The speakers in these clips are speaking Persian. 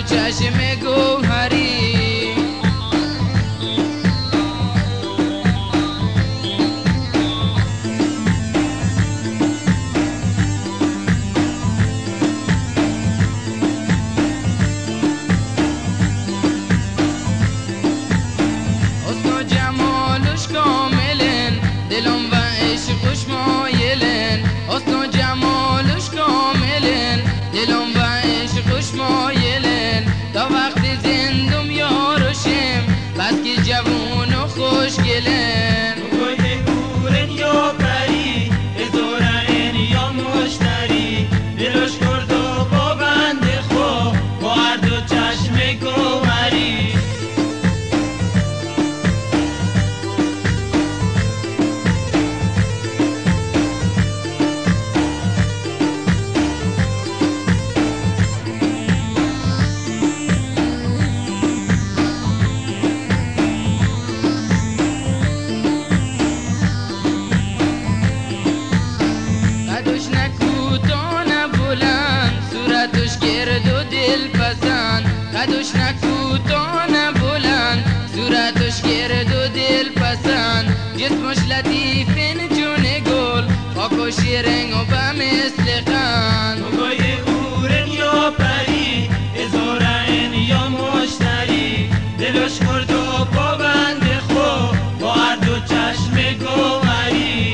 چشم گوهری. حسن و جمالش کاملن، دلم و عشقش مایلن. حسن و جمالش کاملن، دلم و عشقش مایلن. تا وقتی زندم یارشم، بس که جوون و خوشگلن. گوی گورن یا پری، ازورن یا مشتری. دلش کرد و با بند خو، با هر دو چشم گوهری. قدش نکوتان بلند، صورتش گرد و دل پسند. قدش نکوتان بلند، صورتش گرد و دل پسند. جسمش لطیفن چون گل، پاک و شیرین و به مثل قند. گوی گورن یا پری، ازورن یا مشتری. دلش کرد و با بند خو، با هر دو چشم گوهری.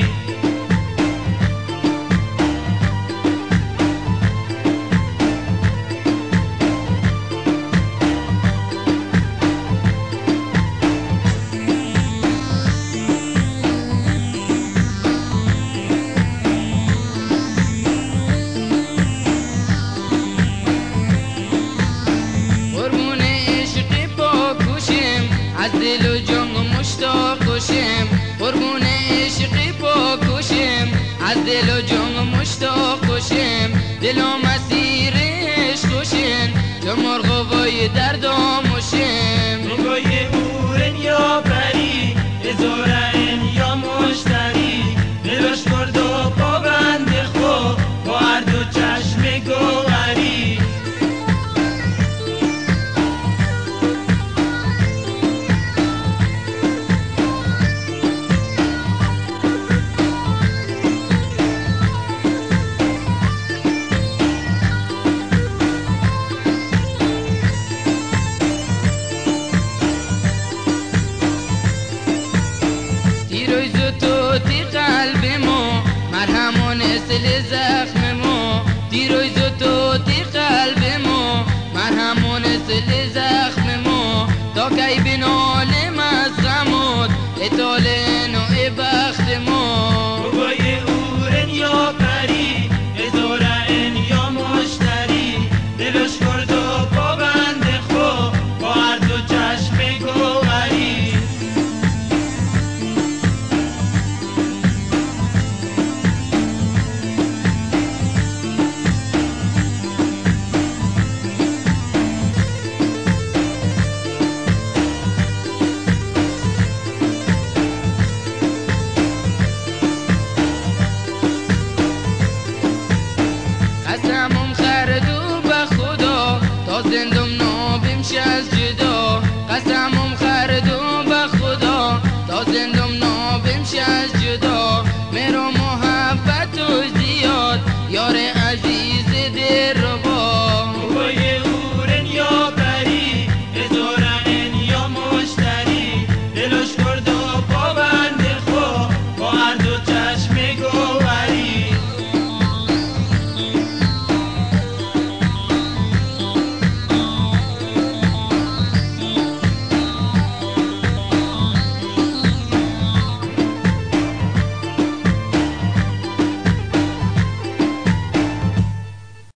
قربون عشق پاکوشم، از دل و جان مشتاقشم. قربون عشق پاکوشم، از دل و جان مشتاقشم. دلم اسیر عشقشم، چون مرغ وای دردامشم. گوی گورن یا پری، ازورن یا مشتری. دلش کرد و با بند خو، با هر دو چشم گوهری. تیروی زتو تی قلب ما، مرهم و نسل زخم ما. تیروی زتو تی قلب ما، مرهم و نسل زخم ما. تا کی بنالم از غمات، اطالن و بخت ما. گوی گورن یا پری، ازورن یا مشتری. دلش کرد و با بند خو، با هر دو چشم گوهری. قسمم خرد و به خدا، تا زندم